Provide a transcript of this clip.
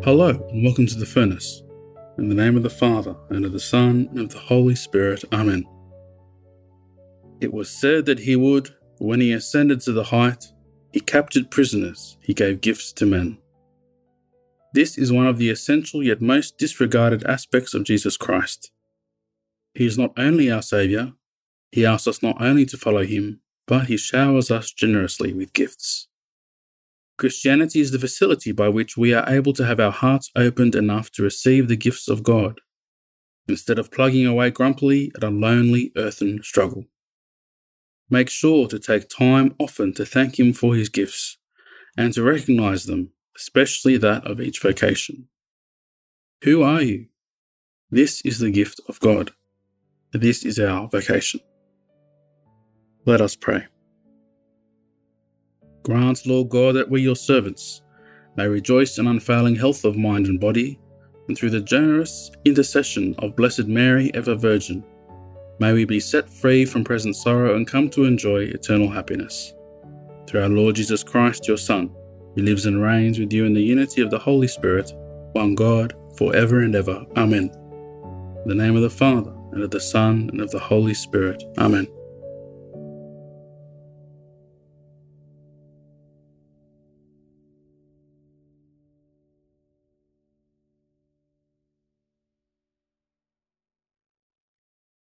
Hello and welcome to The Furnace. In the name of the Father, and of the Son, and of the Holy Spirit. Amen. It was said that he would, when he ascended to the height, he captured prisoners, he gave gifts to men. This is one of the essential yet most disregarded aspects of Jesus Christ. He is not only our Saviour, he asks us not only to follow him, but he showers us generously with gifts. Christianity is the facility by which we are able to have our hearts opened enough to receive the gifts of God, instead of plugging away grumpily at a lonely earthen struggle. Make sure to take time often to thank him for his gifts, and to recognize them, especially that of each vocation. Who are you? This is the gift of God. This is our vocation. Let us pray. Grant, Lord God, that we, your servants, may rejoice in unfailing health of mind and body, and through the generous intercession of Blessed Mary, ever Virgin, may we be set free from present sorrow and come to enjoy eternal happiness. Through our Lord Jesus Christ, your Son, who lives and reigns with you in the unity of the Holy Spirit, one God, for ever and ever. Amen. In the name of the Father, and of the Son, and of the Holy Spirit. Amen.